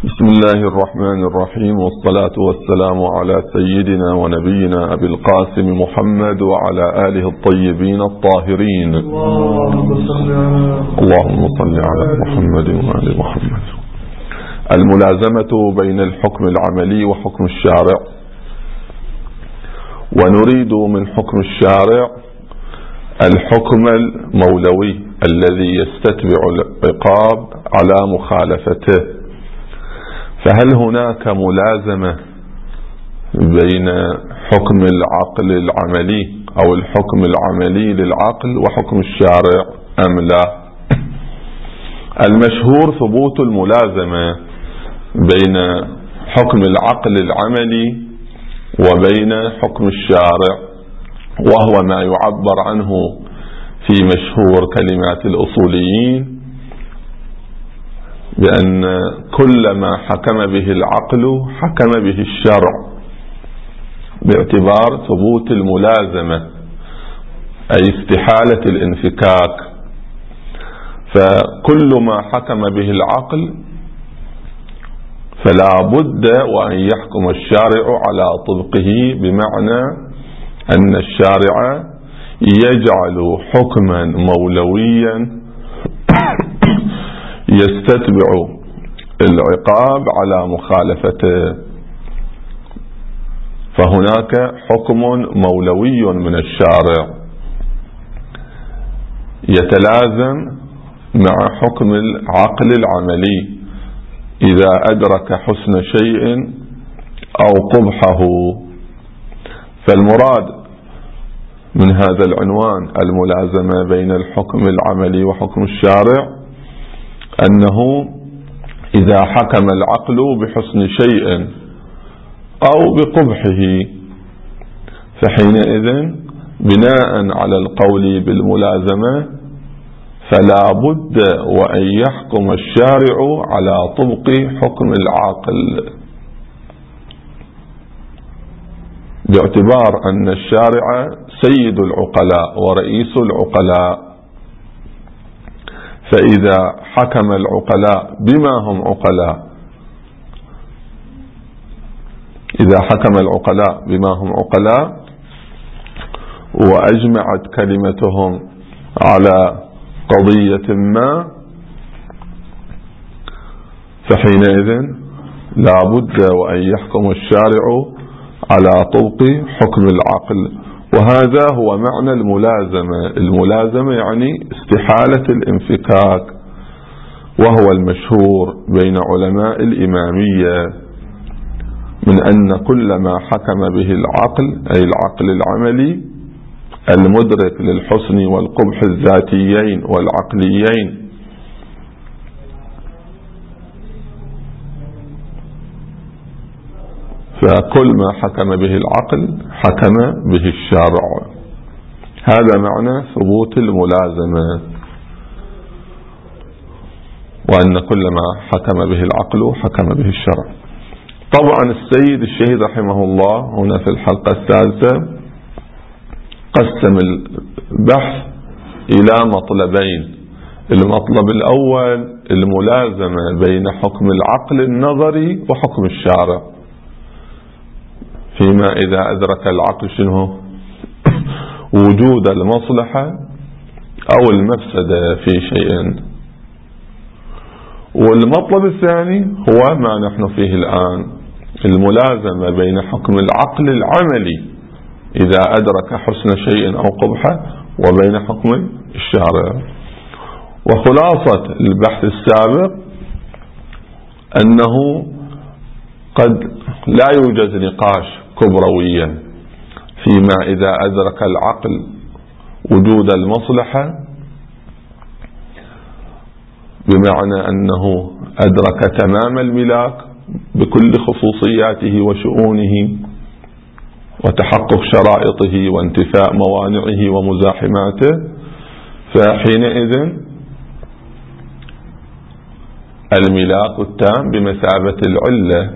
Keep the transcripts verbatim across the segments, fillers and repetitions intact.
بسم الله الرحمن الرحيم، والصلاة والسلام على سيدنا ونبينا أبي القاسم محمد وعلى آله الطيبين الطاهرين. اللهم صل على محمد وآل محمد. الملازمة بين الحكم العملي وحكم الشارع. ونريد من حكم الشارع الحكم المولوي الذي يستتبع العقاب على مخالفته. فهل هناك ملازمة بين حكم العقل العملي أو الحكم العملي للعقل وحكم الشارع أم لا؟ المشهور ثبوت الملازمة بين حكم العقل العملي وبين حكم الشارع، وهو ما يعبر عنه في مشهور كلمات الأصوليين بأن كل ما حكم به العقل حكم به الشرع، باعتبار ثبوت الملازمة أي استحالة الانفكاك. فكل ما حكم به العقل فلا بد وأن يحكم الشارع على طبقه، بمعنى أن الشارع يجعل حكما مولويا يستتبع العقاب على مخالفته. فهناك حكم مولوي من الشارع يتلازم مع حكم العقل العملي إذا أدرك حسن شيء أو قبحه. فالمراد من هذا العنوان الملازمة بين الحكم العملي وحكم الشارع أنه إذا حكم العقل بحسن شيء أو بقبحه فحينئذ بناء على القول بالملازمة فلا بد وأن يحكم الشارع على طبق حكم العقل، باعتبار أن الشارع سيد العقلاء ورئيس العقلاء. فإذا حكم العقلاء بما هم عقلاء إذا حكم العقلاء بما هم عقلاء وأجمعت كلمتهم على قضية ما، فحينئذ لا بد وأن يحكم الشارع على طبق حكم العقل. وهذا هو معنى الملازمة. الملازمة يعني استحالة الانفكاك، وهو المشهور بين علماء الإمامية من أن كل ما حكم به العقل أي العقل العملي المدرك للحسن والقبح الذاتيين والعقليين فكل ما حكم به العقل حكم به الشارع. هذا معنى ثبوت الملازمة، وأن كل ما حكم به العقل حكم به الشرع. طبعا السيد الشهيد رحمه الله هنا في الحلقة الثالثة قسم البحث إلى مطلبين. المطلب الأول الملازمة بين حكم العقل النظري وحكم الشارع، فيما إذا أدرك العقل شنو وجود المصلحة أو المفسدة في شيء. والمطلب الثاني هو ما نحن فيه الآن، الملازمة بين حكم العقل العملي إذا أدرك حسن شيء أو قبحه وبين حكم الشارع. وخلاصة البحث السابق أنه قد لا يوجد نقاش كبرويا فيما إذا أدرك العقل وجود المصلحة، بمعنى أنه أدرك تمام الملاك بكل خصوصياته وشؤونه وتحقق شرائطه وانتفاء موانعه ومزاحماته، فحينئذ الملاك التام بمثابة العلة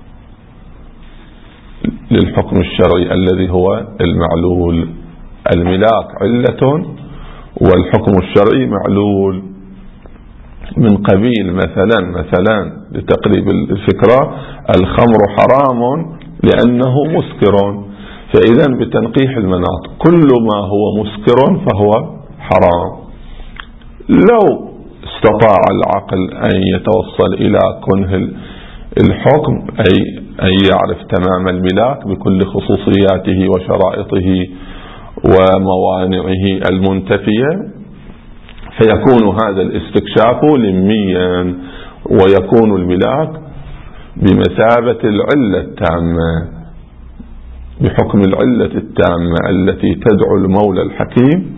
للحكم الشرعي الذي هو المعلول. الملاك علة والحكم الشرعي معلول. من قبيل مثلا مثلا لتقريب الفكرة الخمر حرام لأنه مسكر، فإذا بتنقيح المناط كل ما هو مسكر فهو حرام. لو استطاع العقل أن يتوصل إلى كنه الحكم أي أن يعرف تمام الملاك بكل خصوصياته وشرائطه وموانعه المنتفية، فيكون هذا الاستكشاف لميا، ويكون الملاك بمثابة العلة التامة، بحكم العلة التامة التي تدعو المولى الحكيم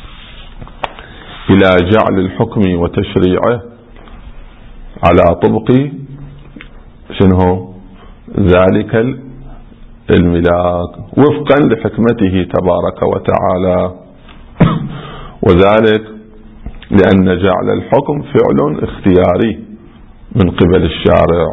إلى جعل الحكم وتشريعه على طبق شنو ذلك الملاك وفقا لحكمته تبارك وتعالى. وذلك لأن جعل الحكم فعل اختياري من قبل الشارع،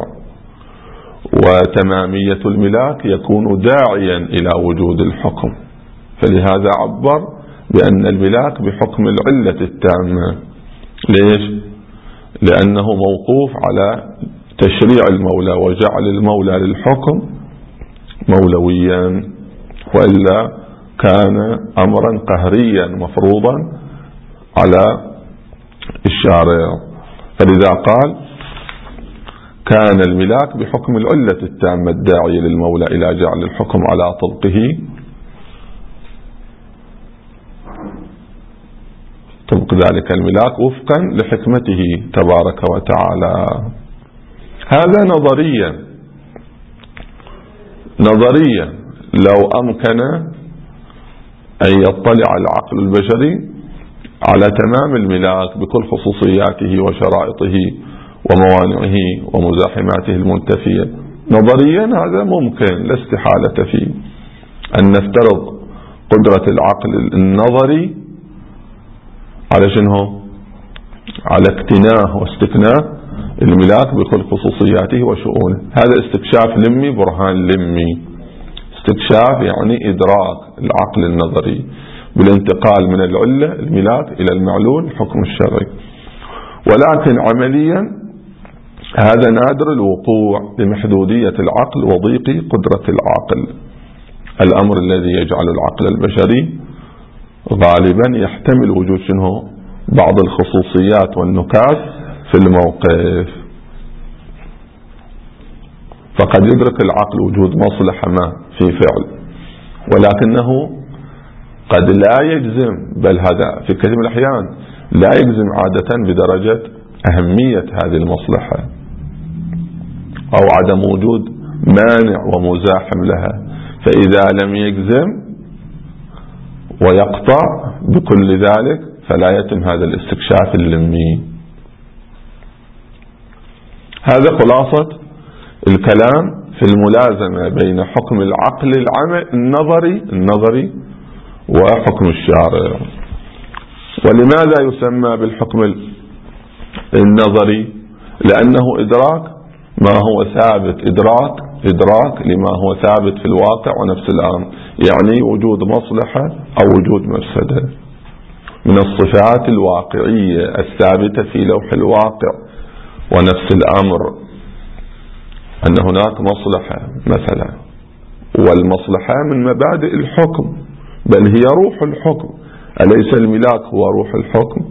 وتمامية الملاك يكون داعيا إلى وجود الحكم، فلهذا عبر بأن الملاك بحكم العلة التامة. ليش؟ لأنه موقوف على تشريع المولى وجعل المولى للحكم مولويا، وإلا كان أمرا قهريا مفروضا على الشارع. فلذا قال كان الملاك بحكم العلة التامة الداعية للمولى إلى جعل الحكم على طبقه طبق ذلك الملاك وفقا لحكمته تبارك وتعالى. هذا نظريا نظريا لو أمكن أن يطلع العقل البشري على تمام الملاك بكل خصوصياته وشرائطه وموانعه ومزاحماته المنتفية، نظريا هذا ممكن لا استحالة فيه أن نفترض قدرة العقل النظري على شنو؟ على اكتناه واستكناه الملاك بكل خصوصياته وشؤونه. هذا استكشاف لمي، برهان لمي. استكشاف يعني إدراك العقل النظري بالانتقال من العلة الملاك إلى المعلول الحكم الشرعي. ولكن عمليا هذا نادر الوقوع لمحدودية العقل وضيق قدرة العقل. الأمر الذي يجعل العقل البشري غالبا يحتمل وجود شنو؟ بعض الخصوصيات والنكات في الموقف، فقد يدرك العقل وجود مصلحة ما في فعل، ولكنه قد لا يجزم، بل هذا في كثير من الأحيان لا يجزم عادة بدرجة أهمية هذه المصلحة أو عدم وجود مانع ومزاحم لها. فإذا لم يجزم ويقطع بكل ذلك فلا يتم هذا الاستكشاف اللمي. هذا خلاصة الكلام في الملازمة بين حكم العقل النظري النظري وحكم الشارع. ولماذا يسمى بالحكم النظري؟ لأنه إدراك ما هو ثابت، إدراك إدراك لما هو ثابت في الواقع ونفس الأمر، يعني وجود مصلحة أو وجود مفسدة من الصفات الواقعية الثابتة في لوح الواقع. ونفس الأمر أن هناك مصلحة مثلا، والمصلحة من مبادئ الحكم، بل هي روح الحكم. أليس الملاك هو روح الحكم؟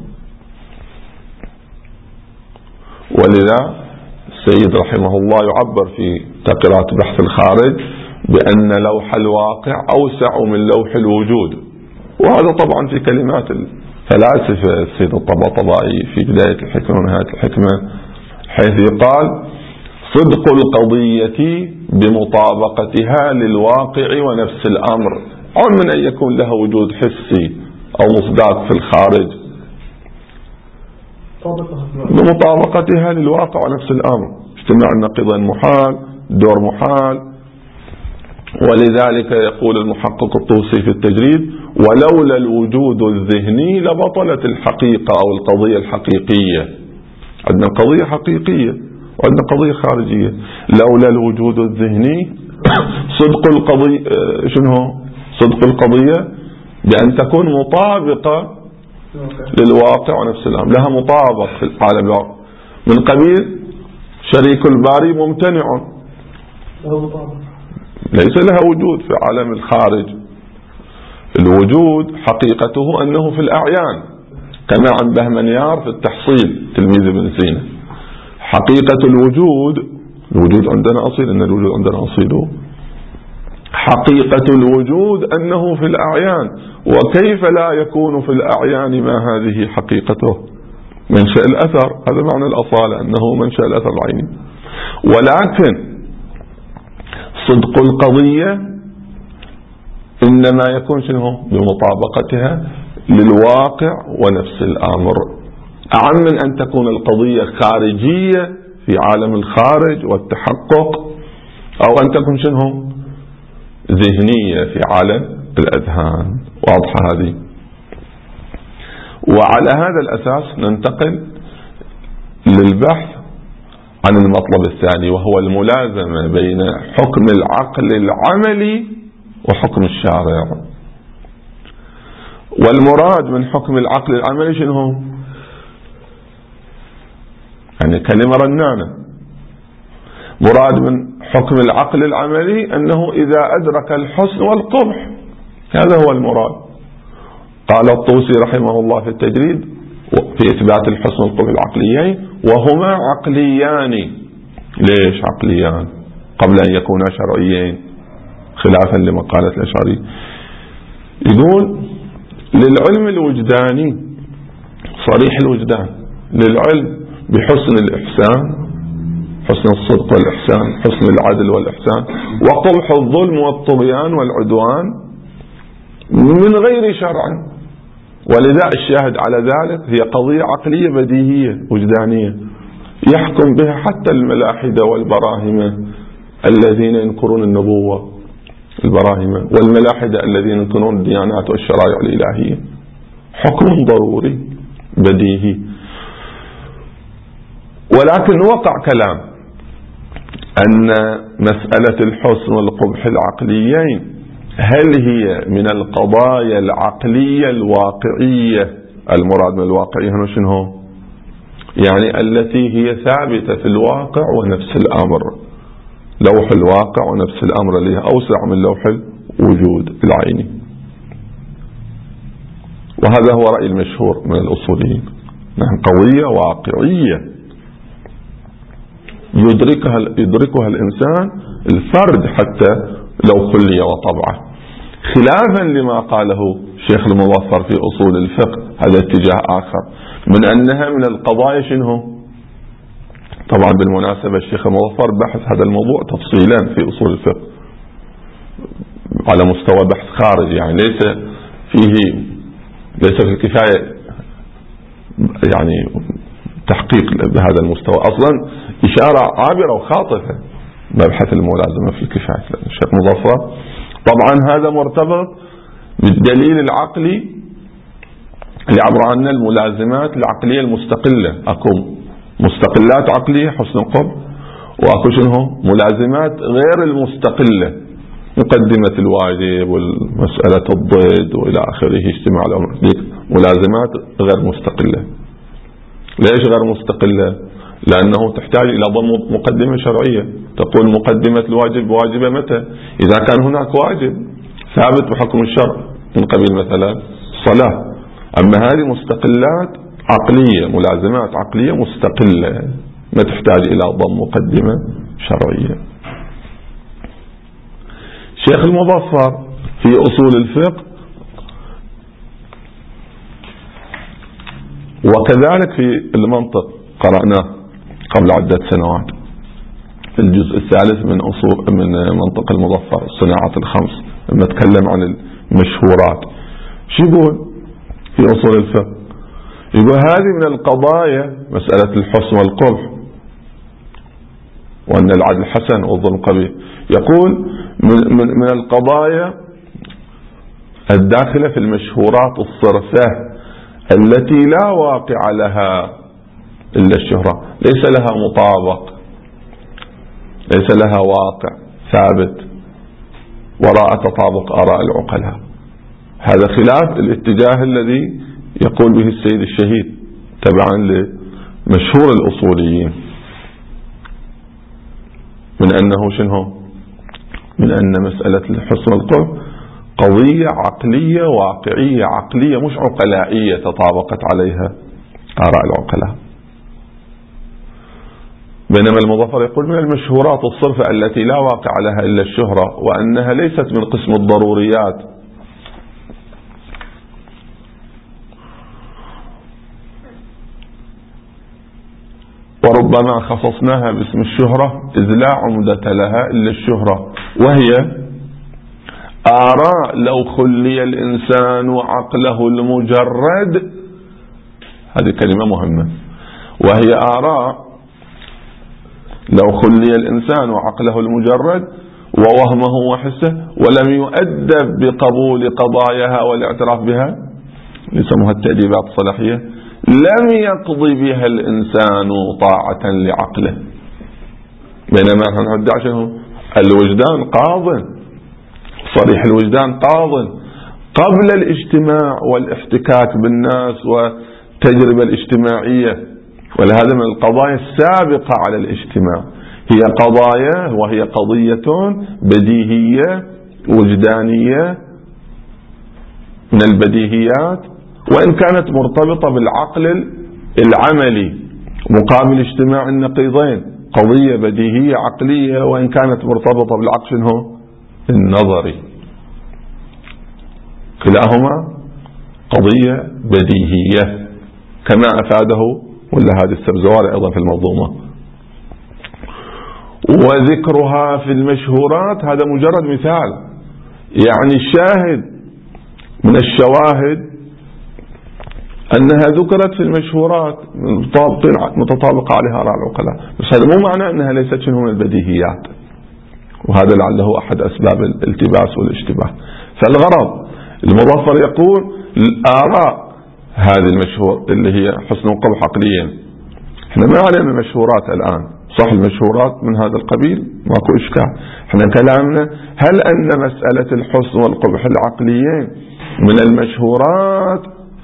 ولذا السيد رحمه الله يعبر في تقريرات بحث الخارج بأن لوح الواقع أوسع من لوح الوجود. وهذا طبعا في كلمات الفلاسفة السيد الطباطبائي في بداية الحكمة ونهاية الحكمة، حيث قال صدق القضية بمطابقتها للواقع ونفس الأمر، عن من أن يكون لها وجود حسي أو مصداق في الخارج، بمطابقتها للواقع ونفس الأمر. اجتماع النقيضين محال، دور محال. ولذلك يقول المحقق الطوسي في التجريد ولولا الوجود الذهني لبطلت الحقيقة أو القضية الحقيقية. عندنا قضية حقيقية وعندنا قضية خارجية. لولا الوجود الذهني صدق القضية، شنو صدق القضية؟ بأن تكون مطابقة للواقع ونفس الأمر، لها مطابق في العالم الواقع. من قبيل شريك الباري ممتنع، ليس لها وجود في عالم الخارج. الوجود حقيقته أنه في الأعيان، كما عند بهمنيار في التحصيل تلميذ ابن سينا. حقيقة الوجود، الوجود عندنا أصيل، إن الوجود عندنا أصيله، حقيقة الوجود أنه في الأعيان. وكيف لا يكون في الأعيان ما هذه حقيقته؟ منشأ الأثر، هذا معنى الأصالة، أنه منشأ الأثر العيني. ولكن صدق القضية إنما يكون شنو؟ بمطابقتها للواقع ونفس الأمر، أعم من أن تكون القضية خارجية في عالم الخارج والتحقق، أو أن تكون شنو؟ ذهنية في عالم الأذهان. واضحة هذه؟ وعلى هذا الأساس ننتقل للبحث عن المطلب الثاني، وهو الملازمة بين حكم العقل العملي وحكم الشارع. والمراد من حكم العقل العملي شنو هو؟ يعني كلمة رنانة. مراد من حكم العقل العملي أنه إذا أدرك الحسن والقبح، هذا هو المراد. قال الطوسي رحمه الله في التجريد في إثبات الحسن والقبح العقليين: وهما عقليان. ليش عقليان قبل أن يكونا شرعيين، خلافا لمقالة الأشعري؟ يقول: للعلم الوجداني صريح الوجدان، للعلم بحسن الإحسان، حسن الصدق والإحسان، حسن العدل والإحسان، وقبح الظلم والطغيان والعدوان من غير شرع. ولذا الشاهد على ذلك هي قضية عقلية بديهية وجدانية يحكم بها حتى الملاحدة والبراهمة الذين ينكرون النبوة، البراهمة والملاحدة الذين ينكرون الديانات والشرائع الإلهية. حكم ضروري بديهي. ولكن وقع كلام أن مسألة الحسن والقبح العقليين هل هي من القضايا العقلية الواقعية؟ المراد من الواقعية هنا شنو؟ يعني التي هي ثابتة في الواقع ونفس الأمر، لوح الواقع ونفس الأمر اللي هي أوسع من لوح الوجود العيني. وهذا هو رأي المشهور من الأصوليين، نحن قضية واقعية يدركها يدركها الإنسان الفرد حتى لو خلي وطبعه، خلافا لما قاله شيخ المظفر في أصول الفقه. هذا اتجاه آخر من أنها من القضايا شنو. طبعا بالمناسبة الشيخ المظفر بحث هذا الموضوع تفصيلا في أصول الفقه على مستوى بحث خارجي، يعني ليس فيه ليس في الكفاية يعني تحقيق بهذا المستوى، أصلا إشارة عابرة وخاطفة مبحث الملازمة في الكفاية الشيخ مظفر. طبعا هذا مرتبط بالدليل العقلي اللي عبر عنه الملازمات العقلية المستقلة. أكو مستقلات عقلية حسن القبح، وأكو شنو ملازمات غير المستقلة، مقدمة الواجب والمسألة الضد وإلى آخره، اجتماع الأمر، ملازمات غير مستقلة. ليش غير مستقلة؟ لأنه تحتاج إلى ضم مقدمة شرعية تقول مقدمة الواجب واجبة متى؟ إذا كان هناك واجب ثابت بحكم الشرع من قبيل مثلا الصلاة. أما هذه مستقلات عقلية، ملازمات عقلية مستقلة، ما تحتاج إلى ضم مقدمة شرعية. شيخ المظفر في أصول الفقه وكذلك في المنطق قرأناه قبل عدة سنوات في الجزء الثالث من أصول من منطق المظفر الصناعات الخمس، لما تكلم عن المشهورات شو يقول في أصول الفقه؟ يقول هذه من القضايا مسألة الحسن والقبح وأن العدل حسن والظلم قبيح. يقول من, من, من القضايا الداخلة في المشهورات الصرفة التي لا واقع لها إلا الشهرة، ليس لها مطابق، ليس لها واقع ثابت وراء تطابق آراء العقلاء. هذا خلاف الاتجاه الذي يقول به السيد الشهيد تبعا لمشهور الأصوليين من أنه شنو؟ من أن مسألة الحسن والقبح قضية عقلية واقعية عقلية مش عقلائية تطابقت عليها آراء العقلاء. بينما المظفر يقول من المشهورات الصرفة التي لا واقع لها إلا الشهرة وأنها ليست من قسم الضروريات. وربما خصصناها باسم الشهرة إذ لا عمدة لها إلا الشهرة، وهي آراء لو خلي الإنسان عقله المجرد. هذه كلمة مهمة. وهي آراء لو خلي الإنسان عقله المجرد ووهمه وحسه ولم يؤدب بقبول قضاياها والاعتراف بها، يسموها التأديبات الصلاحية، لم يقضي بها الإنسان طاعة لعقله. بينما نحن ندعي شنو؟ الوجدان قاض، صريح الوجدان قاض قبل الاجتماع والاحتكاك بالناس والتجربة الاجتماعية، ولهذا من القضايا السابقة على الاجتماع هي قضايا وهي قضية بديهية وجدانية من البديهيات، وإن كانت مرتبطة بالعقل العملي مقابل اجتماع النقيضين، قضية بديهية عقلية وإن كانت مرتبطة بالعقل شنو؟ النظري. كلاهما قضية بديهية كما أفاده ولا هذا السبزواري أيضا في المنظومة. وذكرها في المشهورات هذا مجرد مثال، يعني الشاهد من الشواهد أنها ذكرت في المشهورات متطابقة عليها آراء العقلاء، بس هذا مو معنى أنها ليست شنو من البديهيات، وهذا لعله أحد أسباب الالتباس والاشتباه. فالغرض المظفر يقول الآراء هذه المشهور اللي هي حسن وقبح عقليا، احنا ما علينا مشهورات الآن، صح المشهورات من هذا القبيل ماكو إشكال، احنا كلامنا هل أن مسألة الحسن والقبح العقليين من المشهورات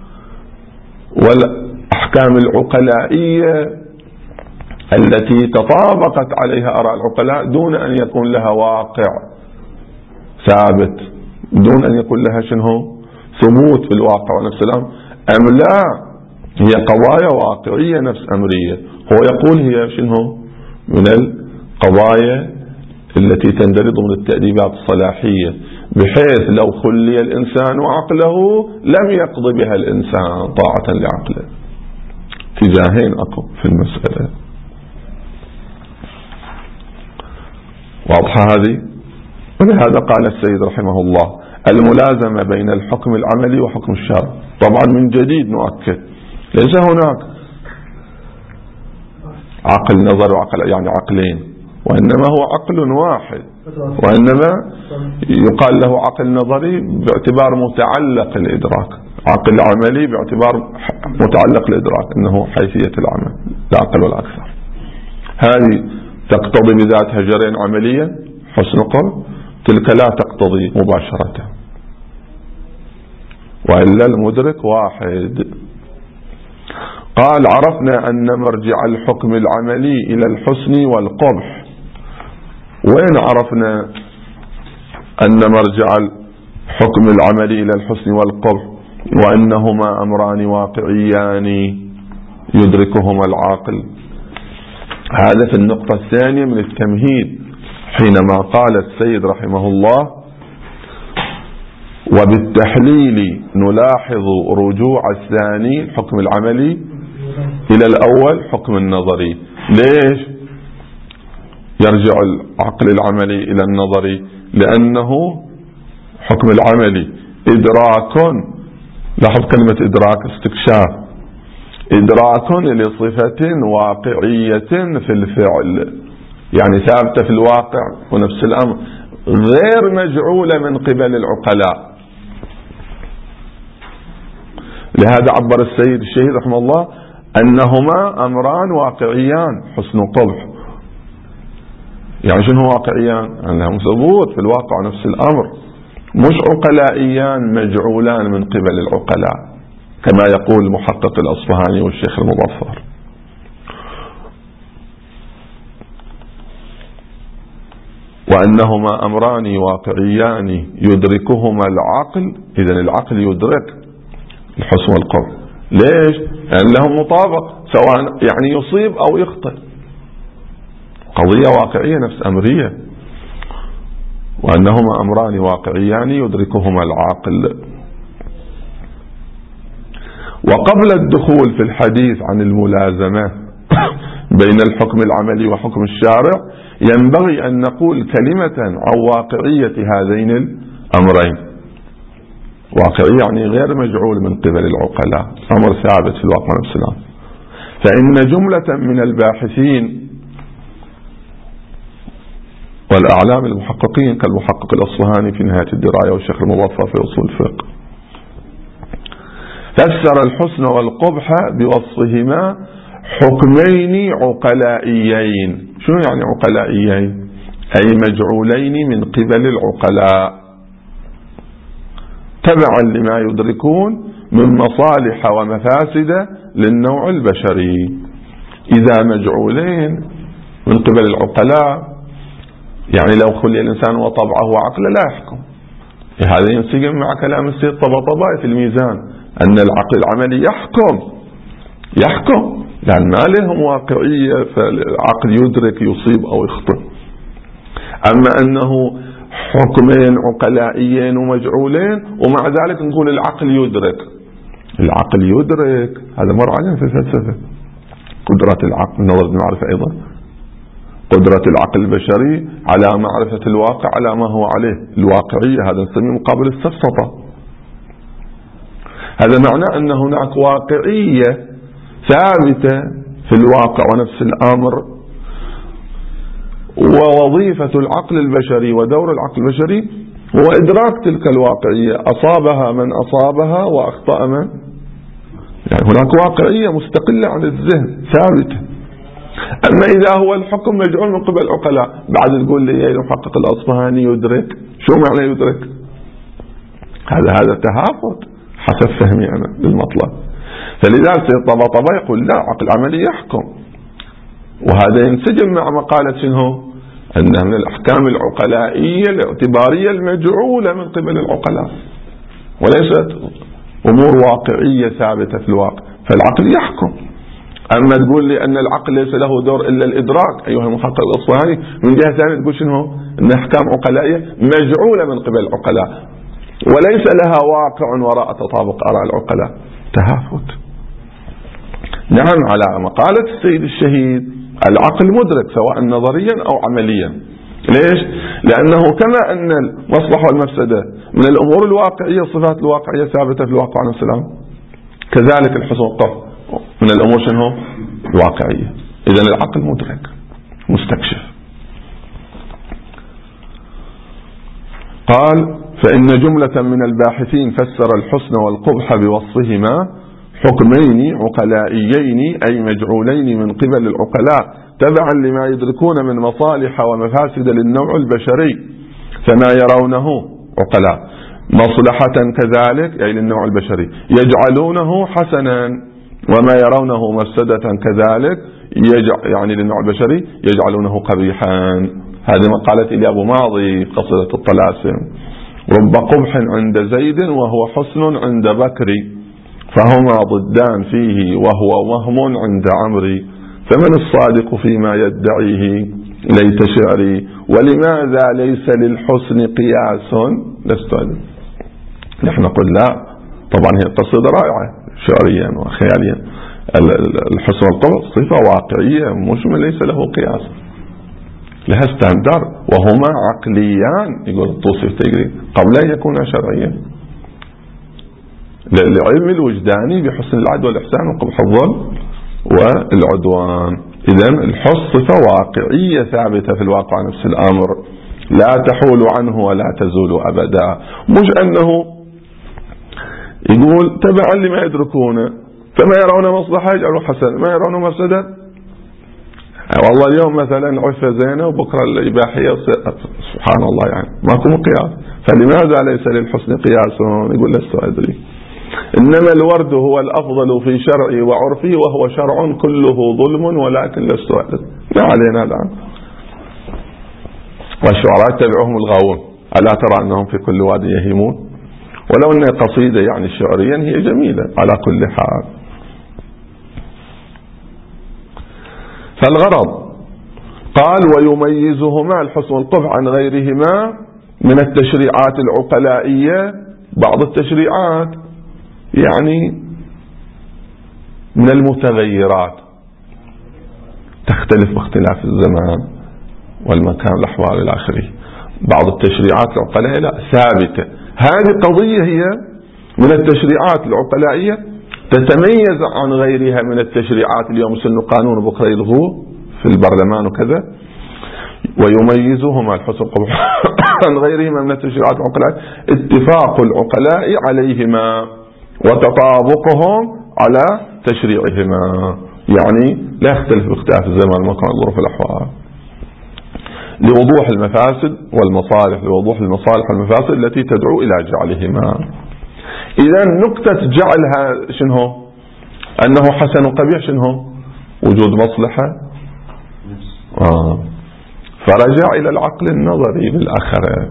والأحكام العقلائية التي تطابقت عليها آراء العقلاء دون أن يكون لها واقع ثابت، دون أن يكون لها شنو ثبوت في الواقع ونفس الأمر، أم لا هي قضايا واقعية نفس أمرية. هو يقول هي شنو من القضايا التي تندرج ضمن التأديبات الصلاحية، بحيث لو خلي الإنسان عقله لم يقضي بها الإنسان طاعة لعقله. اتجاهين أكو في المسألة، واضحة هذه. ولهذا قال السيد رحمه الله الملازمة بين الحكم العملي وحكم الشرع. طبعا من جديد نؤكد ليس هناك عقل نظر وعقل يعني عقلين، وإنما هو عقل واحد، وإنما يقال له عقل نظري باعتبار متعلق الإدراك، عقل عملي باعتبار متعلق الإدراك أنه حيثية العمل لا أقل ولا أكثر. هذه تقتضي بذاتها جريان عمليا حسن قبح، تلك لا تقتضي مباشرة، وإلا المدرك واحد. قال عرفنا أن مرجع الحكم العملي إلى الحسن والقبح. وين عرفنا أن مرجع الحكم العملي إلى الحسن والقبح وأنهما أمران واقعيان يدركهما العاقل؟ هذا في النقطة الثانية من التمهيد، حينما قال السيد رحمه الله وبالتحليل نلاحظ رجوع الثاني الحكم العملي إلى الأول حكم النظري. ليش يرجع العقل العملي إلى النظري؟ لأنه حكم العملي إدراك، لاحظ كلمة إدراك استكشاف، إدراك لصفة واقعية في الفعل، يعني ثابتة في الواقع ونفس الأمر غير مجعولة من قبل العقلاء. لهذا عبر السيد الشهيد رحمه الله أنهما أمران واقعيان حسن وقبح. يعني شنو واقعيان؟ أنهم ثبوت في الواقع نفس الأمر، مش عقلائيان مجعولان من قبل العقلاء كما يقول المحقق الأصفهاني والشيخ المظفر. وأنهما أمران واقعيان يدركهما العقل. إذن العقل يدرك الحسن والقبح. ليش؟ لأن لهم مطابق، سواء يعني يصيب أو يخطئ، قضية واقعية نفس أمرية. وأنهما أمران واقعيان يدركهما العقل. وقبل الدخول في الحديث عن الملازمة بين الحكم العملي وحكم الشارع ينبغي أن نقول كلمة عن واقعية هذين الأمرين. واقعي يعني غير مجعول من قبل العقلاء، أمر ثابت في الواقع نفسه. فإن جملة من الباحثين والأعلام المحققين كالمحقق الأصفهاني في نهاية الدراية والشيخ المظفر في أصول الفقه فسر الحسن والقبح بوصفهما حكمين عقلائيين. شو يعني عقلائيين؟ أي مجعولين من قبل العقلاء تبعا لما يدركون من مصالح ومفاسد للنوع البشري. إذا مجعولين من قبل العقلاء يعني لو خلي الإنسان وطبعه وعقله لا يحكم. هذا ينسجم مع كلام السيد طبطبائي في الميزان أن العقل العملي يحكم يحكم لأن ما لهم واقعية، فالعقل يدرك يصيب أو يخطئ. أما أنه حكمين عقلائيين ومجعولين ومع ذلك نقول العقل يدرك. العقل يدرك هذا مر علينا في الفلسفة. قدرة العقل نظرة المعرفة أيضا قدرة العقل البشري على معرفة الواقع على ما هو عليه الواقعية، هذا نسميه مقابل السفسطة. هذا معناه أن هناك واقعية ثابتة في الواقع ونفس الأمر. ووظيفة العقل البشري ودور العقل البشري هو إدراك تلك الواقعية، أصابها من أصابها وأخطأ من، يعني هناك واقعية مستقلة عن الذهن ثابتة. أما إذا هو الحكم مجعول من قبل العقلاء بعد تقول لي المحقق الأصفهاني يدرك، شو معنى يدرك؟ هذا هذا تهافت حسب فهمي أنا للمطلب. فلذلك الطبطبائي يقول لا، عقل عملي يحكم. وهذا ينسجم مع مقالة شنو؟ أنها من الأحكام العقلائية الاعتبارية المجعولة من قبل العقلاء وليست أمور واقعية ثابتة في الواقع، فالعقل يحكم. أما تقول لي أن العقل ليس له دور إلا الإدراك أيها المحقق الأصفهاني، من جهة ثانية تقول شنو؟ أن أحكام عقلائية مجعولة من قبل العقلاء وليس لها واقع وراء تطابق آراء العقلاء. تهافت. نعم، على مقالة السيد الشهيد العقل مدرك سواء نظريا أو عمليا. ليش؟ لأنه كما أن المصلحة والمفسدة من الأمور الواقعية، الصفات الواقعية ثابتة في الواقع عليه السلام، كذلك الحسن والقبح من الأمور شنو؟ الواقعية. إذن العقل مدرك مستكشف. قال فإن جملة من الباحثين فسر الحسن والقبح بوصفهما حكمين عقلائيين أي مجعولين من قبل العقلاء تبعا لما يدركون من مصالح ومفاسد للنوع البشري، فما يرونه عقلاء مصلحة كذلك أي للنوع البشري يجعلونه حسنا، وما يرونه مفسدة كذلك يجع يعني للنوع البشري يجعلونه قبيحا. هذه مقالة إلي أبو ماضي قصيدة الطلاسم. رب قبح عند زيد وهو حسن عند بكري، فهما ضدان فيه وهو وهم عند عمري، فمن الصادق فيما يدعيه ليت شعري، ولماذا ليس للحسن قياس؟ لست أدري. نحن نقول لا، طبعا هي قصيدة رائعة شعريا وخياليا. الحسن والقبح صفة واقعية مش من ليس له قياس، لها ستاندر، وهما عقليان يقول الطوسي التجري قبل أن يكون شرعيا، للعلم الوجداني بحسن العدل والإحسان وقبح الظلم والعدوان. إذن الحسن صفة واقعية ثابتة في الواقع نفس الأمر لا تحول عنه ولا تزول أبدا. مش أنه يقول تبعا لما يدركونه، فما يرون مصلحة يجعلوا حسن، ما يرون مفسدة. والله اليوم مثلا عفة زينة وبكرة الإباحية، سبحان الله، يعني ماكو مقياس. فلماذا ليس للحسن قياس؟ يقول لست أدري. إنما الورد هو الأفضل في شرعي وعرفي، وهو شرع كله ظلم ولكن لست أعلم. ما علينا الآن. والشعراء تبعهم الغاوون، ألا ترى أنهم في كل واد يهيمون؟ ولو أن قصيدة يعني شعريا هي جميلة على كل حال. فالغرض قال ويميزهما الحسن والقبح عن غيرهما من التشريعات العقلائية. بعض التشريعات يعني من المتغيرات تختلف باختلاف الزمان والمكان والأحوال إلى آخره. بعض التشريعات العقلائية لا ثابتة. هذه قضية هي من التشريعات العقلائية تتميز عن غيرها من التشريعات. اليوم سنوا قانون وبكرة يلغوه في البرلمان وكذا. ويميزهما الحسن والقبح عن غيرهما من التشريعات العقلائية اتفاق العقلاء عليهما وتطابقهم على تشريعهما، يعني لا يختلف باختلاف الزمان والمكان والظروف والأحوال. لوضوح المفاسد والمصالح لوضوح المصالح والمفاسد التي تدعو إلى جعلهما. إذا نقطة جعلها شنو؟ أنه حسن وقبيح شنو؟ وجود مصلحة. آه. فرجع إلى العقل النظري بالآخرة.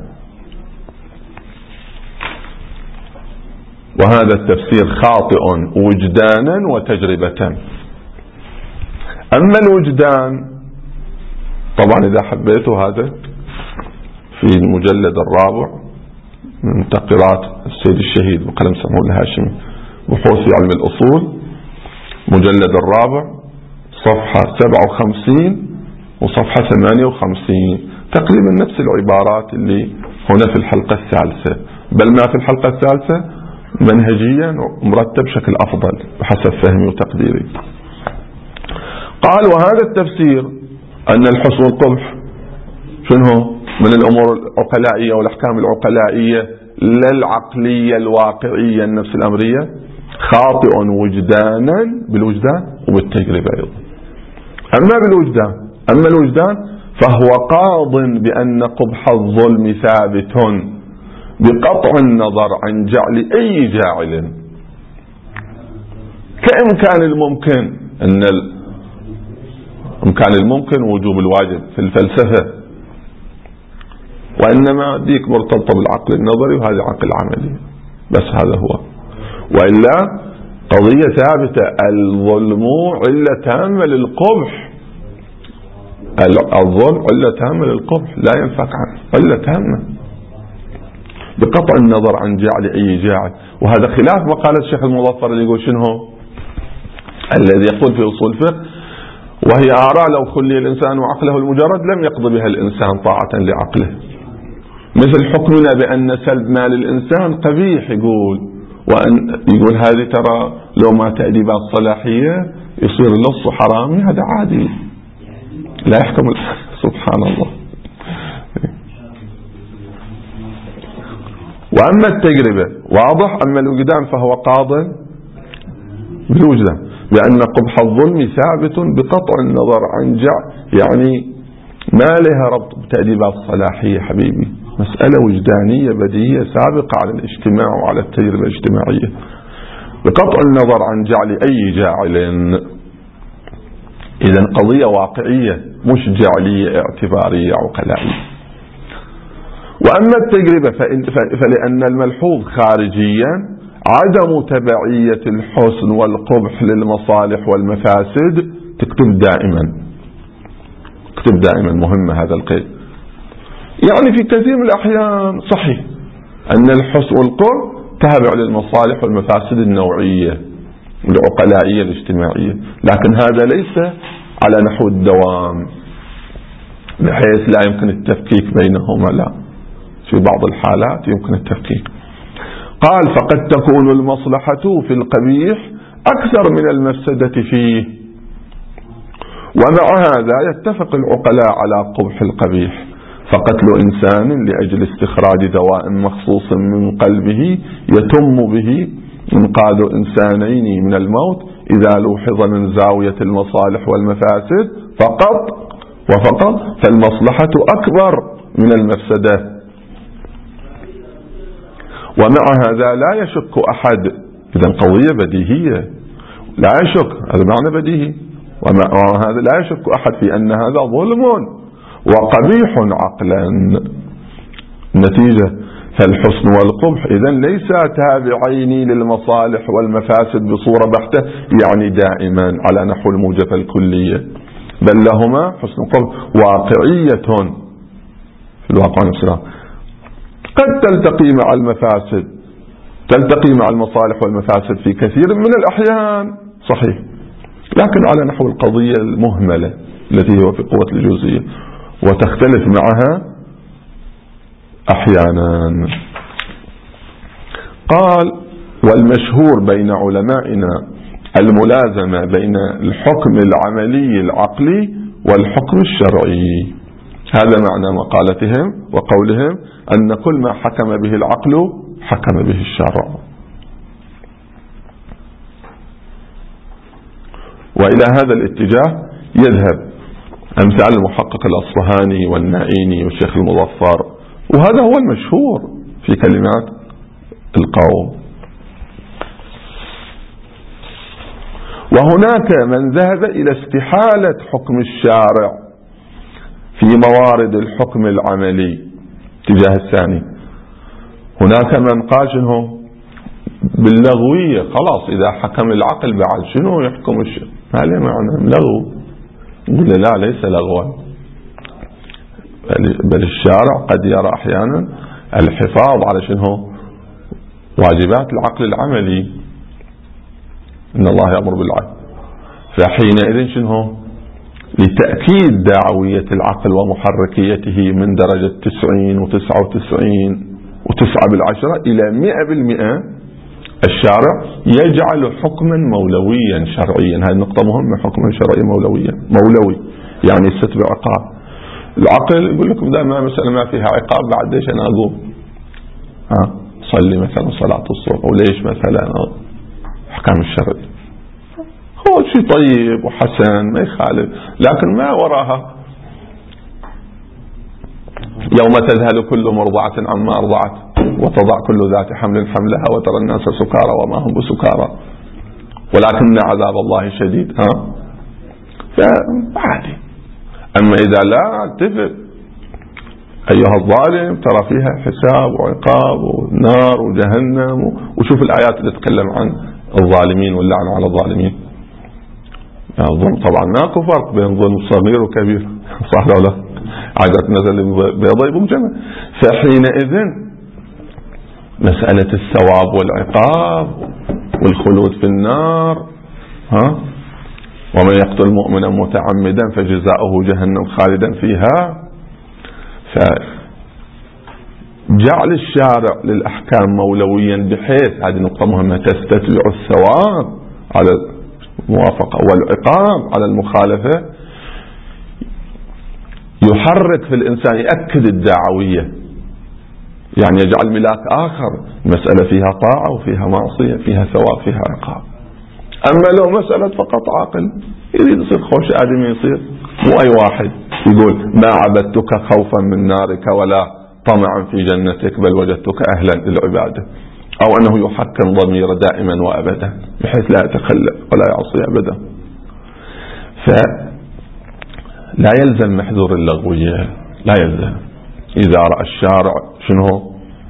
وهذا التفسير خاطئ وجدانا وتجربة. أما الوجدان طبعا إذا حبيتوا هذا في المجلد الرابع من تقريرات السيد الشهيد بقلم سمو الهاشمي بحوث في علم الأصول، مجلد الرابع صفحة سبعة وخمسين وصفحة ثمانية وخمسين، تقريبا نفس العبارات اللي هنا في الحلقة الثالثة، بل ما في الحلقة الثالثة منهجيا مرتب بشكل أفضل بحسب فهمي وتقديري. قال وهذا التفسير أن الحسن والقبح شنو من الأمور العقلائية والأحكام العقلائية لا العقلية الواقعية النفس الأمرية خاطئ وجدانا بالوجدان وبالتجربة أيضا. أما بالوجدان أما الوجدان فهو قاض بأن قبح الظلم ثابت بقطع النظر عن جعل أي جاعل. كإمكان الممكن أن إمكان الممكن وجوب الواجب في الفلسفة، وإنما ديك مرتبطة بالعقل النظري وهذا عقل عملي بس. هذا هو. وإلا قضية ثابتة الظلم علة تامة للقبح. الظلم علة تامة للقبح لا ينفك عنه، علة تامة بقطع النظر عن جعل أي جاعل. وهذا خلاف مقالة الشيخ المظفر اللي يقول شنو الذي يقول في أصول الفقه وهي آراء لو خلي الإنسان وعقله المجرد لم يقضي بها الإنسان طاعة لعقله، مثل حكمنا بأن سلب مال الإنسان قبيح يقول، وأن يقول هذه ترى لو ما تأديبات صلاحية يصير اللص حرامي، هذا عادي لا يحكم. سبحان الله. وأما التجربة واضح. أما الوجدان فهو قاض بالوجدان بأن قبح الظلم ثابت بقطع النظر عن جعل، يعني ما لها ربط بتأديبات صلاحية حبيبي، مسألة وجدانية بديهية سابقة على الاجتماع وعلى التجربة الاجتماعية، بقطع النظر عن جعل أي جاعل. إذن قضية واقعية مش جعلية اعتبارية عقلائية. وأما التجربة فلأن الملحوظ خارجيا عدم تبعية الحسن والقبح للمصالح والمفاسد. تكتب دائما تكتب دائما مهمة هذا القيد. يعني في كثير من الأحيان صحيح أن الحسن والقبح تابع للمصالح والمفاسد النوعية العقلائية الاجتماعية، لكن هذا ليس على نحو الدوام بحيث لا يمكن التفكيك بينهما، لا، في بعض الحالات يمكن التفكيك. قال فقد تكون المصلحة في القبيح أكثر من المفسدة فيه، ومع هذا يتفق العقلاء على قبح القبيح. فقتل إنسان لأجل استخراج دواء مخصوص من قلبه يتم به إنقاذ إنسانين من الموت إذا لوحظ من زاوية المصالح والمفاسد فقط وفقط فالمصلحة أكبر من المفسدة. ومع هذا لا يشك أحد إذا إذن قضية بديهية لا يشك، هذا معنى بديهي، وهذا لا يشك أحد في أن هذا ظلم وقبيح عقلا. نتيجة فالحسن والقبح إذن ليس تابعين للمصالح والمفاسد بصورة بحتة، يعني دائما على نحو الموجة الكلية، بل لهما حسن وقبح واقعية في الواقع نفسه. قد تلتقي مع المفاسد، تلتقي مع المصالح والمفاسد في كثير من الأحيان صحيح، لكن على نحو القضية المهملة التي هو في قوة الجزئية، وتختلف معها أحيانا. قال والمشهور بين علمائنا الملازمة بين الحكم العملي العقلي والحكم الشرعي. هذا معنى مقالتهم وقولهم أن كل ما حكم به العقل حكم به الشرع. وإلى هذا الاتجاه يذهب أمثال المحقق الأصفهاني والنائيني والشيخ المظفر، وهذا هو المشهور في كلمات القوم. وهناك من ذهب إلى استحالة حكم الشارع في موارد الحكم العملي اتجاه الثاني. هناك من قال شنو باللغوية، خلاص إذا حكم العقل بعد شنو يحكم الشارع، ما له معنى لغو. نقول لا، ليس لغوا، بل الشارع قد يرى أحيانا الحفاظ على شنو واجبات العقل العملي، إن الله يأمر بالعدل، فحينئذ شنو لتأكيد دعوية العقل ومحركيته من درجة تسعين وتسعة وتسعين وتسعة بالعشرة إلى مئة بالمئة، الشارع يجعل حكما مولويا شرعيا. هذه النقطة مهمة، حكما شرعيا مولويا، مولوي يعني ست بعقاب. العقل يقول لكم دائما مسألة ما فيها عقاب، بعد ليش أنا أقوم ها صلي مثلا صلاة الصبح، وليش مثلا أحكام الشرعية هو شيء طيب وحسن ما يخالف، لكن ما وراها يوم تذهل كل مرضعة عما أرضعت وتضع كل ذات حمل حملها وترى الناس سكارى وما هم بسكارى ولكن عذاب الله شديد. ها فعادي. أما إذا لا اتفق أيها الظالم ترى فيها حساب وعقاب ونار وجهنم، وشوف الآيات اللي تتكلم عن الظالمين واللعن على الظالمين. يعني الظلم طبعا ماكو فرق بين ظلم صغير وكبير، صح ولا لا؟ عادة نزل بيضاء بمجمع. فحينئذ مسألة الثواب والعقاب والخلود في النار، ها ومن يقتل مؤمنا متعمدا فجزاؤه جهنم خالدا فيها. فجعل الشارع للأحكام مولويا بحيث هذه نقطة مهمة تستتبع الثواب على الموافقة والعقاب على المخالفة، يحرك في الإنسان، يأكد الدعوية، يعني يجعل ملاك آخر، مسألة فيها طاعة وفيها معصية، فيها ثواب فيها عقاب. أما لو مسألة فقط عاقل يريد يصير خوش آدمي، يصير مو أي واحد يقول ما عبدتك خوفا من نارك ولا طمعا في جنتك بل وجدتك أهلا للعبادة، أو أنه يحكم ضمير دائما وأبدا بحيث لا يتخلف ولا يعصي أبدا. فلا يلزم محذور اللغوية، لا يلزم. إذا رأى الشارع شنو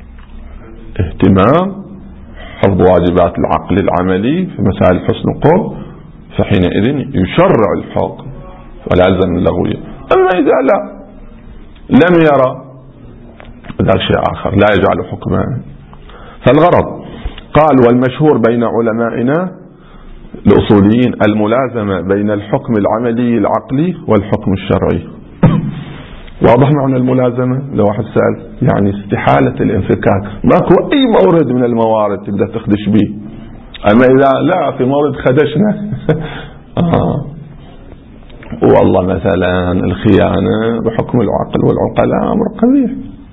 اهتمام حفظ واجبات العقل العملي في مسائل حسن القول، فحينئذ يشرع الحكم ولا يلزم اللغوية. أما إذا لا لم يرى ذلك شيء آخر، لا يجعل حكما. فالغرض قال والمشهور بين علمائنا الأصوليين الملازمة بين الحكم العملي العقلي والحكم الشرعي. واضح معنى الملازمة؟ لو واحد سأل يعني استحالة الانفكاك، ماكو أي مورد من الموارد تقدر تخدش به. أما إذا لا في مورد خدشنا آه. والله مثلا الخيانة بحكم العقل والعقلاء أمر قبيح،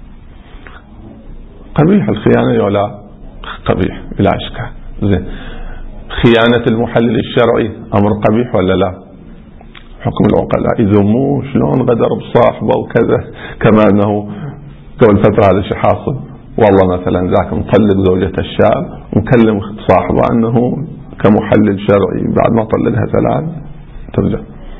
قبيح الخيانة ولا قبيح بلا إشكال. زين، خيانة المحلل الشرعي أمر قبيح ولا لا؟ حكم العقلاء يذموه شلون غدر بصاحبه وكذا، كما أنه قبل فترة هذا شيء حاصل والله مثلا ذاك مطلق زوجة الشاب ومكلم صاحبه أنه كمحلل شرعي بعد ما طلقها ثلاث ترجع،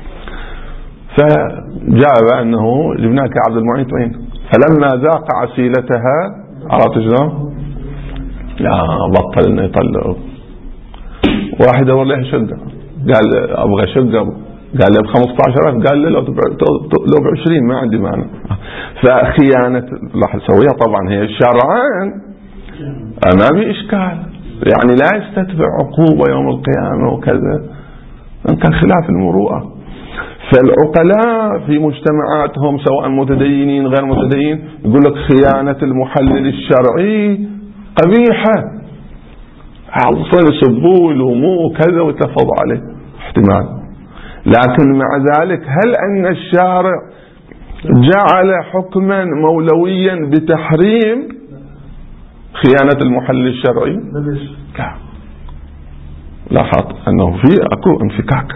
فجاء أنه جبناك يا عبد المعيط وين، فلما ذاق عسيلتها عرفت شلون؟ لا بطل إنه يطلق. واحد يقول له شقة، قال أبغى شقة، قال له بخمسة عشر ألف، قال له لو لو بعشرين ما عندي مانع. فخيانة راح تسويها طبعا هي شرعا ما في إشكال، يعني لا يستتبع عقوبة يوم القيامة وكذا، إن كان خلاف المروءة. فالعقلاء في مجتمعاتهم سواء متدينين غير متدينين يقول لك خيانة المحلل الشرعي قبيحة، عصر يسبوه يلوموه كذا ويتلفظوا عليه احتمال. لكن مع ذلك هل أن الشارع جعل حكما مولويا بتحريم خيانة المحلل الشرعي؟ لا، لاحظ أنه في أكو انفكاك.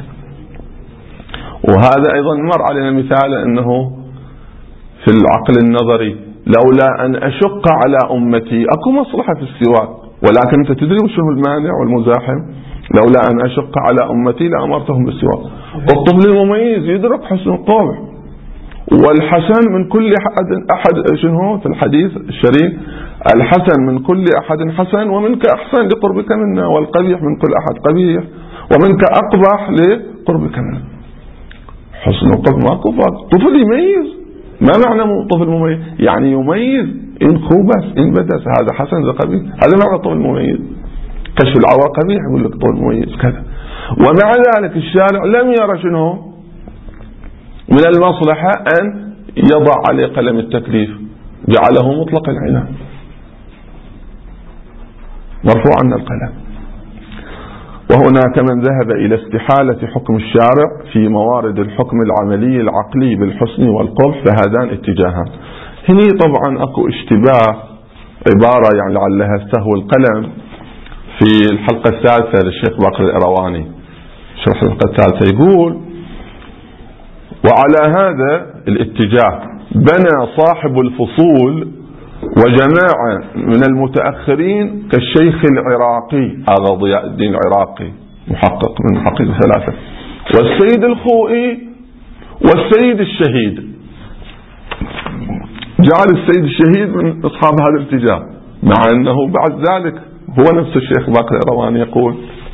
وهذا أيضا مر علينا مثال أنه في العقل النظري لولا أن أشق على أمتي، أكو مصلحة في السواك، ولكن أنت تدري وش هو المانع والمزاحم؟ لولا أن أشق على أمتي لأمرتهم بالسواك. الطفل المميز يدرك حسن الطبع، والحسن من كل أحد أحد شنو في الحديث الشريف، الحسن من كل أحد حسن ومنك أحسن لقربك منا، والقبيح من كل أحد قبيح ومنك أقبح لقربك منا. حسن الطبع ماكو فرق، طفل يميز. ما معنى طفل مميز؟ يعني يميز إن خبث إن بدس، هذا حسن ذا قبيح، هذا معنى طفل مميز. كشف العورة قبيح يقول لك طفل مميز كذا. ومع ذلك الشارع لم يرى شنو من المصلحة أن يضع عليه قلم التكليف، جعله مطلق العنان مرفوع عنا القلم. وهناك من ذهب إلى استحالة حكم الشارع في موارد الحكم العملي العقلي بالحسن والقبح، فهذان اتجاهان. هني طبعا أكو اشتباه، عبارة يعني لعلها استهوى القلم في الحلقة الثالثة للشيخ باقر الإرواني، شرح الحلقة الثالثة، يقول: وعلى هذا الاتجاه بنى صاحب الفصول وجماعة من المتأخرين كالشيخ العراقي، هذا ضياء الدين العراقي محقق من محقق ثلاثة، والسيد الخوئي والسيد الشهيد. جعل السيد الشهيد من أصحاب هذا الاتجاه، مع أنه بعد ذلك هو نفس الشيخ باقر الإرواني يقول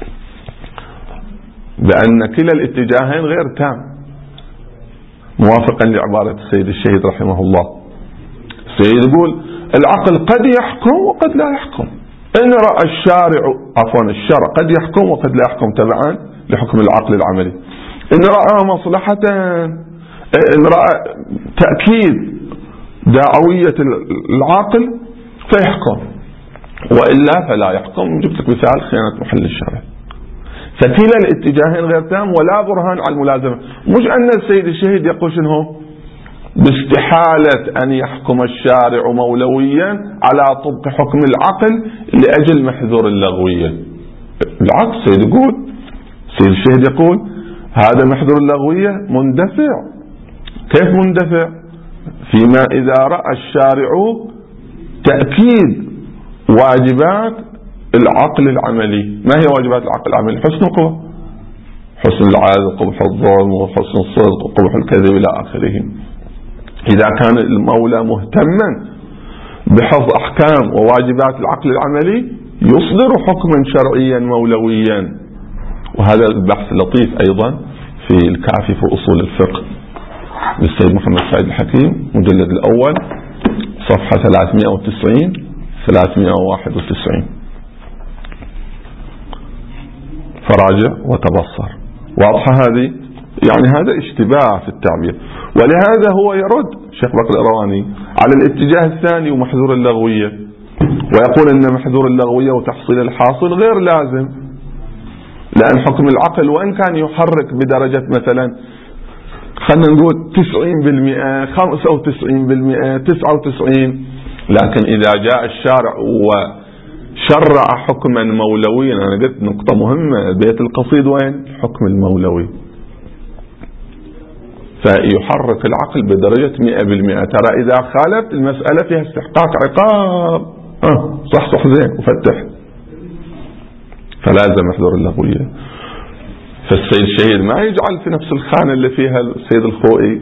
بأن كلا الاتجاهين غير تام، موافقا لعبارة السيد الشهيد رحمه الله. السيد يقول العقل قد يحكم وقد لا يحكم، إن رأى الشارع عفوا الشرع قد يحكم وقد لا يحكم تبعا لحكم العقل العملي. إن رأى مصلحة، إن رأى تأكيد دعوية العقل فيحكم، وإلا فلا يحكم. جبت لك مثال خيانة محل الشرع. فكلا الاتجاهين غير تام ولا برهان على الملازمة. مش أن السيد الشهيد يقول شنو باستحالة أن يحكم الشارع مولويا على طبق حكم العقل لأجل محذور اللغوية. بالعكس، السيد يقول السيد الشهيد يقول هذا محذور اللغوية مندفع. كيف مندفع؟ فيما إذا رأى الشارع تأكيد واجبات العقل العملي. ما هي واجبات العقل العملي؟ حسن القوة، حسن العدل، قبح الظلم، وحسن الصدق، وقبح الكذب إلى آخره. إذا كان المولى مهتما بحفظ أحكام وواجبات العقل العملي يصدر حكما شرعيا مولويا. وهذا البحث لطيف أيضا في الكافي في أصول الفقه للسيد محمد سعيد الحكيم، مجلد الأول صفحة ثلاثمائة وتسعين ثلاثمائة وواحد وتسعين. فراجع وتبصر. واضحة هذه؟ يعني هذا اشتباه في التعبير. ولهذا هو يرد الشيخ باقر الإرواني على الاتجاه الثاني ومحذور اللغوية، ويقول أن محذور اللغوية وتحصيل الحاصل غير لازم، لأن حكم العقل وإن كان يحرك بدرجة مثلا خلنا نقول تسعين بالمئة خمسة وتسعين بالمئة تسعة وتسعين، لكن إذا جاء الشارع وشرع حكما مولويا، أنا قلت نقطة مهمة، بيت القصيد وين الحكم المولوي، فيحرك العقل بدرجة مئة بالمئة. ترى إذا خالف المسألة فيها استحقاق عقاب، اه صح صح زين وفتح، فلازم يحضر اللغوية. فالسيد الشهيد ما يجعل في نفس الخانة اللي فيها السيد الخوئي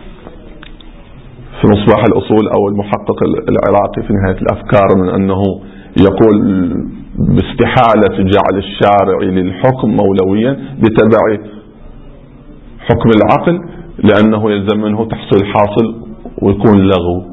في مصباح الأصول أو المحقق العراقي في نهاية الأفكار، من أنه يقول باستحالة جعل الشارع للحكم مولويا بتبع حكم العقل، لأنه يلزم منه تحصيل حاصل ويكون لغو.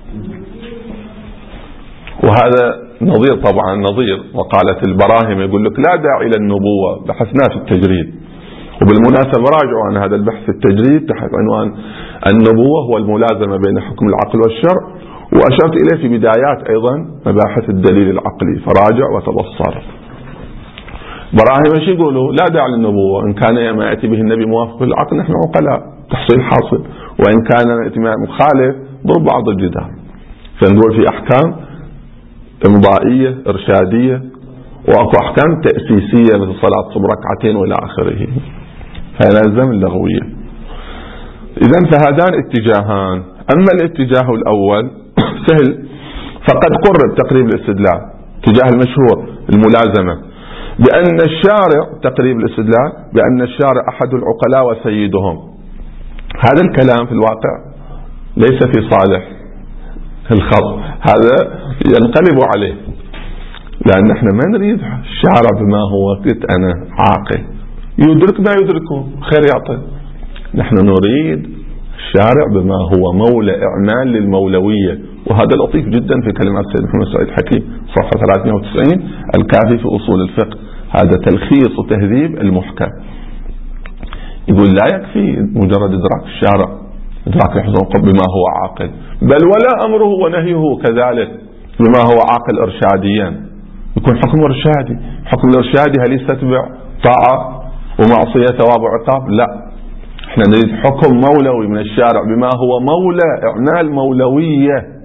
وهذا نظير طبعا نظير وقالت البراهيم يقول لك لا داعي للنبوة، بحثناه في التجريد. وبالمناسبة راجعوا عن هذا البحث في التجريد تحت عنوان النبوة هو الملازمة بين حكم العقل والشرع، وأشرت إليه في بدايات أيضا مباحث الدليل العقلي، فراجع وتبصر. براهيم ايش يقولوا؟ لا داعي للنبوة، إن كان ما يأتي به النبي موافق للعقل نحن عقلاء تحصيل حاصل، وإن كان يأتي مخالف ضرب بعض الجدار. فنقول في أحكام إمضائية إرشادية، وأكو أحكام تأسيسية مثل صلاة صبح ركعتين وإلى آخره، فلازم اللغوية. إذن فهذان اتجاهان. أما الاتجاه الأول سهل، فقد قرب تقريب الاستدلال، اتجاه المشهور الملازمة بأن الشارع تقريب الاستدلال بأن الشارع أحد العقلاء وسيدهم. هذا الكلام في الواقع ليس في صالح الخط، هذا ينقلب عليه، لأن احنا ما نريد الشارع بما هو قلت أنا عاقل يدرك ما يدركه خير يعطي. نحن نريد الشارع بما هو مولى إعمال للمولوية، وهذا لطيف جدا في كلمات السيد محمد سعيد حكيم صفحة ثلاثمائة وتسعين الكافي في أصول الفقه، هذا تلخيص وتهذيب المحكم. يقول لا يكفي مجرد إدراك الشارع إدراك الحكم بما هو عاقل، بل ولا أمره ونهيه كذلك بما هو عاقل إرشاديا، يكون حكم إرشادي. حكم الإرشادي هل يستتبع طاعة ومعصية ثواب وعقاب؟ لا، احنا نريد حكم مولوي من الشارع بما هو مولى إعمال مولوية.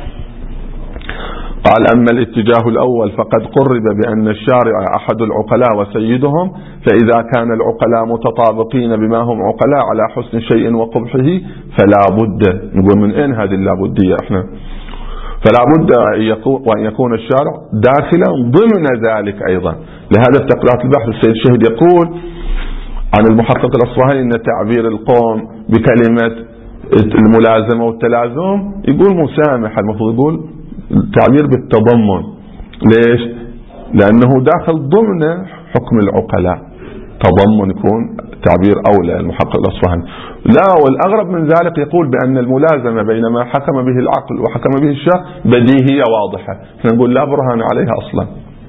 قال أما الاتجاه الأول فقد قرب بأن الشارع أحد العقلاء وسيدهم، فإذا كان العقلاء متطابقين بما هم عقلاء على حسن شيء وقبحه فلا بد، نقول من أين هذه اللابدية احنا؟ فلا بد وأن يكون الشارع داخلا ضمن ذلك أيضا. لهذا في تقريرات البحث السيد الشهيد يقول عن المحقق الأصفهاني أن تعبير القوم بكلمة الملازمة والتلازم يقول مسامح، المفروض يقول تعبير بالتضمن. ليش؟ لأنه داخل ضمن حكم العقلاء، تضمن يكون تعبير أولى المحقق الأصفهاني. لا، والأغرب من ذلك يقول بأن الملازمة بين ما حكم به العقل وحكم به الشرع بديهية واضحة، احنا نقول لا برهان عليها أصلا.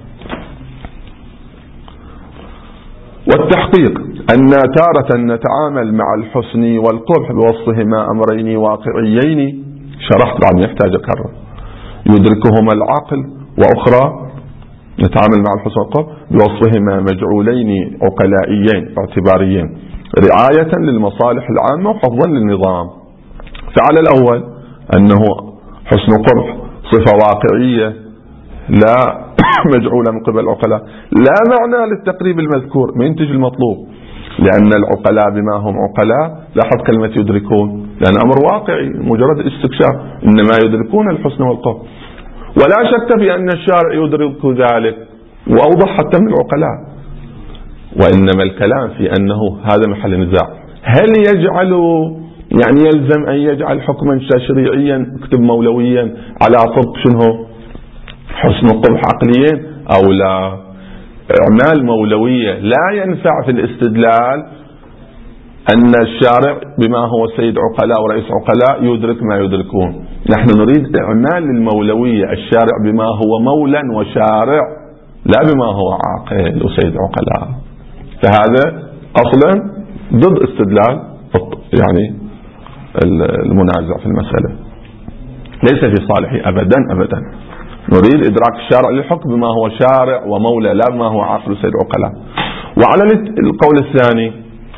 والتحقيق أن تارة نتعامل مع الحسن والقبح بوصفهما أمرين واقعيين، شرحت بعد يحتاج أكرر، يدركهما العقل، وأخرى نتعامل مع الحسن والقبح بوصفهما مجعولين عقلائيين اعتباريين رعاية للمصالح العامة وحفظا للنظام. فعلى الأول أنه حسن قبح صفة واقعية لا مجعولة من قبل العقلاء، لا معنى للتقريب المذكور، ما ينتج المطلوب، لأن العقلاء بما هم عقلاء، لاحظ كلمة يدركون لأن أمر واقعي مجرد استكشاف، إنما يدركون الحسن والقبح. ولا شك في أن الشارع يدرك ذلك، وأوضح حتى من العقلاء. وإنما الكلام في أنه هذا محل نزاع، هل يجعل يعني يلزم أن يجعل حكما تشريعيا اكتب مولويا على طب شنو حسن القبح عقليا أو لا؟ إعمال مولوية لا ينفع في الاستدلال أن الشارع بما هو سيد عقلاء ورئيس عقلاء يدرك ما يدركون. نحن نريد إعمال المولوية، الشارع بما هو مولا وشارع، لا بما هو عاقل وسيد عقلاء. فهذا أصلا ضد استدلال يعني المنازع في المسألة، ليس في صالحي أبدا أبدا. نريد إدراك الشارع للحكم بما هو شارع ومولى، لا بما هو عاقل وسيد عقلاء. وعلى القول الثاني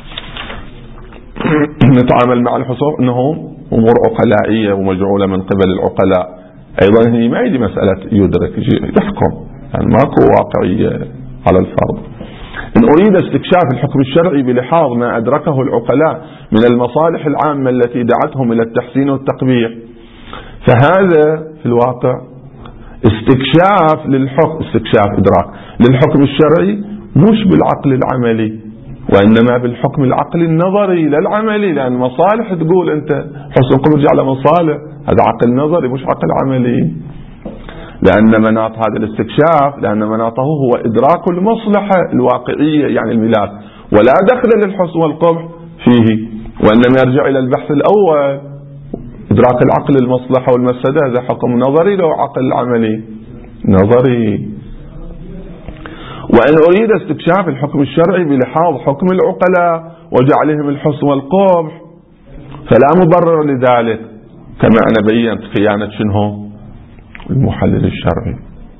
نتعامل مع الحصول أنه أمور عقلائية ومجعولة من قبل العقلاء، أيضا هي ما يجي مسألة يدرك يحكم، يعني ماكو واقعية على الفرض. إن أريد استكشاف الحكم الشرعي بلحاظ ما أدركه العقلاء من المصالح العامة التي دعتهم إلى التحسين والتقبيح، فهذا في الواقع استكشاف للحكم، استكشاف إدراك للحكم الشرعي مش بالعقل العملي، وإنما بالحكم العقلي النظري لا العملي، لأن مصالح تقول أنت حسن القبح يرجع على مصالح، هذا عقل نظري مش عقل عملي. لأن مناط هذا الاستكشاف، لأن مناطه هو إدراك المصلحة الواقعية يعني الملاك، ولا دخل للحسن والقبح فيه، وإنما يرجع إلى البحث الأول إدراك العقل المصلحة والمفسدة، هذا حكم نظري لو عقل عملي نظري. وإن أريد استكشاف الحكم الشرعي بلحاظ حكم العقلاء وجعلهم الحسن والقبح فلا مبرر لذلك، كما أنا بيّنت خيانة شنو المحلل الشرعي.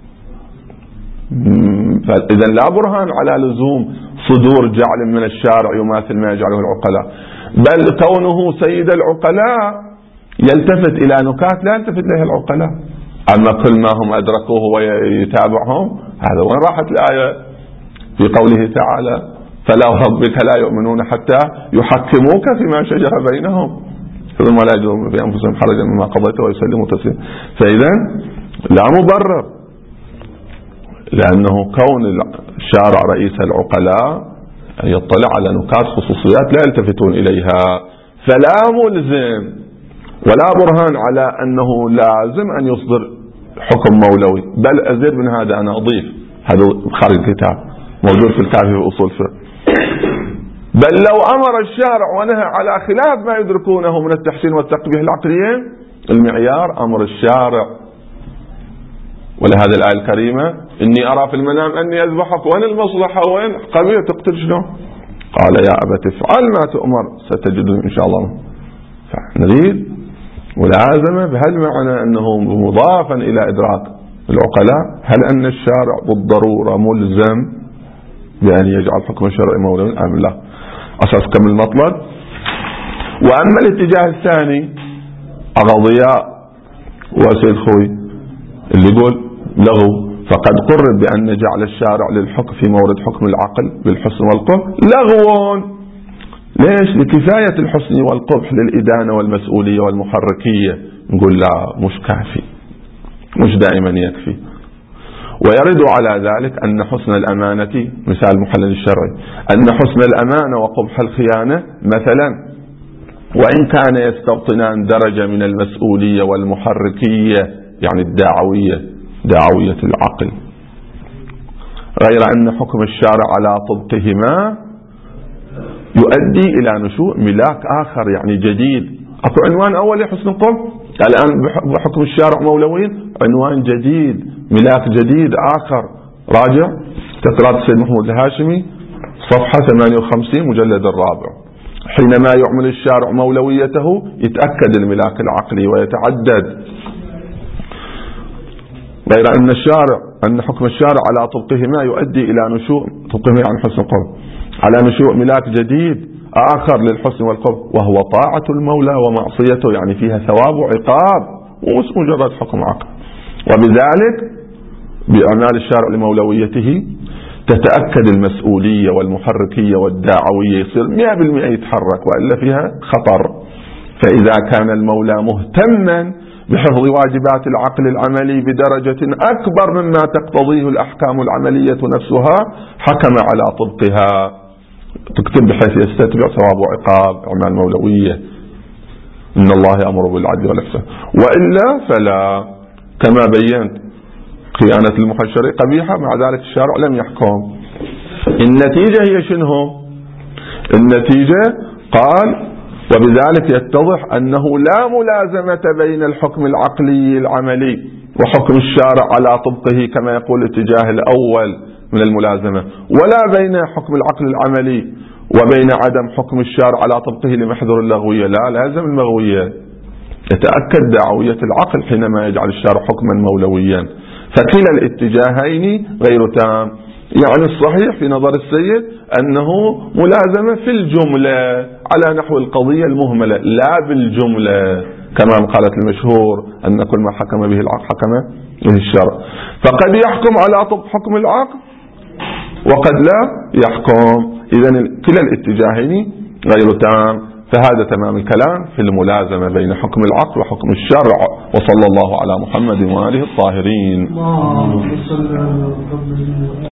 فإذا لا برهان على لزوم صدور جعل من الشارع يماثل ما يجعله العقلاء، بل كونه سيد العقلاء يلتفت إلى نكات لا يلتفت لها العقلاء. أما كل ما هم أدركوه ويتابعهم، هذا وين راحت الآية في قوله تعالى فلا ربك لا يؤمنون حتى يحكموك فيما شجر بينهم ثم لا يجدون في أنفسهم حرجا مما قضيت ويسلموا تسليما. فإذا لا مبرر، لأنه كون الشارع رئيس العقلاء يطلع على نكات خصوصيات لا يلتفتون إليها، فلا ملزم ولا برهان على أنه لازم أن يصدر حكم مولوي. بل أزيد من هذا، أنا أضيف هذا خارج الكتاب موجود في الكافي في أصول الفقه، بل لو أمر الشارع ونهى على خلاف ما يدركونه من التحسين والتقبيح العقليين، المعيار أمر الشارع. ولهذا الآية الكريمة إني أرى في المنام أني أذبحك، وين المصلحة وين قبيل تقتل شنو؟ قال يا أبت افعل ما تؤمر ستجدني إن شاء الله. فنريد ملازمة بهالمعنى أنه مضافا إلى إدراك العقلاء. هل أن الشارع بالضرورة ملزم بأن يجعل حكم الشرع مولوي أم لا؟ أساس كم المطلب. وأما الاتجاه الثاني أغضياء وسيد خوي اللي يقول لغو، فقد قرر بأن جعل الشارع للحكم في مورد حكم العقل بالحسن والقبح لغو. ليش؟ لكفاية الحسن والقبح للإدانة والمسؤولية والمحركية. نقول لا، مش كافي، مش دائما يكفي. ويرد على ذلك أن حسن الأمانة، مثال المحلل الشرعي، أن حسن الأمانة وقبح الخيانة مثلا وإن كان يستبطنان درجة من المسؤولية والمحركية يعني الدعوية دعوية العقل، غير أن حكم الشارع على طبقهما يؤدي إلى نشوء ملاك آخر يعني جديد. أكو عنوان أول لحسن القبح، الآن بحكم الشارع مولوين عنوان جديد، ملاك جديد آخر. راجع تقرأ السيد محمود الهاشمي صفحة ثمانية وخمسين مجلد الرابع. حينما يعمل الشارع مولويته يتأكد الملاك العقلي ويتعدد. غير أن الشارع أن حكم الشارع على طبقهما يؤدي إلى نشوء طبقهما عن حسن القبح على نشوء ملاك جديد آخر للحسن والقبح، وهو طاعة المولى ومعصيته، يعني فيها ثواب وعقاب ومش مجرد حكم عقل. وبذلك بأعمال الشارع لمولويته تتأكد المسؤولية والمحركية والداعوية، يصير مئة بالمئة يتحرك، وإلا فيها خطر. فإذا كان المولى مهتما بحفظ واجبات العقل العملي بدرجة أكبر مما تقتضيه الأحكام العملية نفسها حكم على طبقها، تكتب بحيث يستتبع ثواب وعقاب أعمال مولوية. إن الله يأمر بالعدل والإحسان، وإلا فلا. كما بينت خيانة المحلل الشرعي قبيحة، مع ذلك الشارع لم يحكم. النتيجة هي شنو؟ النتيجة قال وبذلك يتضح أنه لا ملازمة بين الحكم العقلي العملي وحكم الشارع على طبقه كما يقول الاتجاه الأول من الملازمة، ولا بين حكم العقل العملي وبين عدم حكم الشارع على طبقه لمحذور اللغوية. لا، لازم المغوية. يتأكد دعوية العقل حينما يجعل الشارع حكما مولويا. فكلا الاتجاهين غير تام. يعني الصحيح في نظر السيد أنه ملازمة في الجملة على نحو القضية المهملة، لا بالجملة كما قالت المشهور أن كل ما حكم به العقل حكم به الشرع. فقد يحكم على طبق حكم العقل وقد لا يحكم. إذن كلا الاتجاهين غير تام. فهذا تمام الكلام في الملازمة بين حكم العقل وحكم الشرع. وصلى الله على محمد وآله الطاهرين.